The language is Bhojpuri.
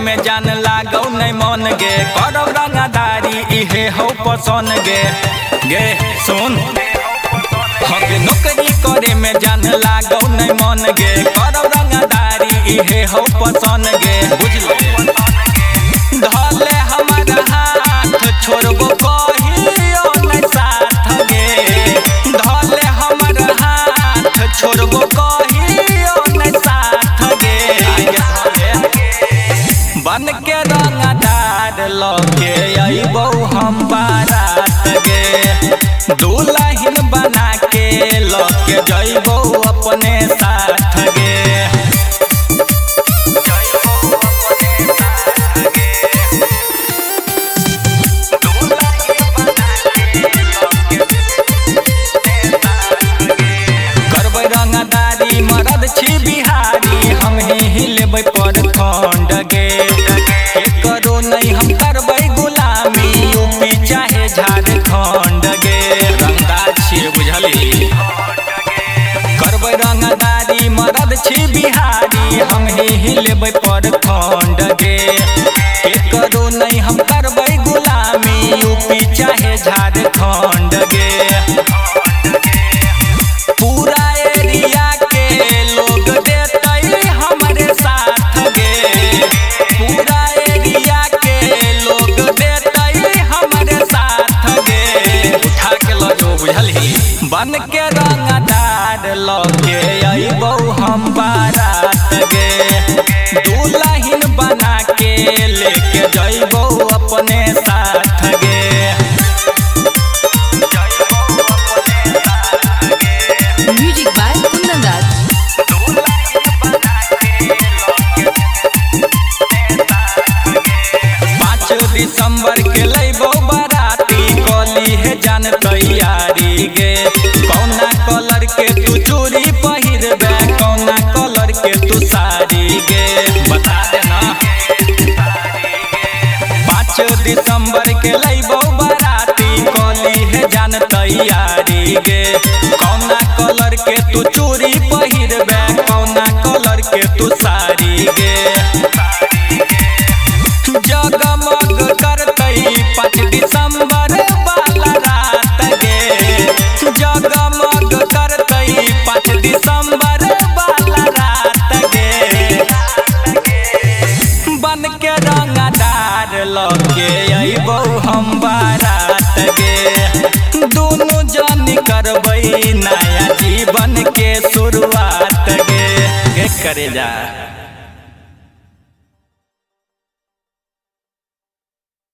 में जान लागौ नहीं मन गे करो रंगदारी इहे हो पसंद गे सुन हके नौकरी करे में जान लागौ नहीं मन गे करो रंगदारी इहे हो पसंद गे बुझले धले हमारा हाथ छोड़बो कहियो नहीं साथ गे धले हमारा हाथ छोड़बो कहियो नहीं साथ गे बन के रंगदार लगे अइबौ हम बारात गे दुल्हन बना के लगे जइबौ अपने साथ गे रंगदारी मरद छी बिहारी हम ही लेबै पर खंड गे करो नहीं हम करबै गुलामी यूपी चाहे झारखंड गे रंगदार छी बुझली करबै रंगदारी मरद छी बिहारी हम ही लेबै पर खंड गे करो नहीं हम करबै गुलामी यूपी चाहे झारखंड गे बन के रंगदार लगे अइबौ हम बारात गे दुल्हन बना के लेके जइबौ अपने साथ गे म्यूजिक बाय कुंदन राज 5 दिसंबर के लइबौ बाराती कली है जान तैयारी गे कौना कलर के तू चूड़ी पहिरबे कौना कलर के तू साड़ी गे बता देना 5 दिसंबर के लइबौ बाराती कली है जान तैयारी गे कौना कलर के तू चूड़ी पहिरबे कौना कलर के तू साड़ी गे जगमग करतै 5 दिसंबर वाला रात गे जगमग करतै 5 दिसंबर वाला रात गे बन के रंगदार लगे अइबौ हम बारात गे दोनों जन करबै नया जीवन के शुरुआत गे करे जा।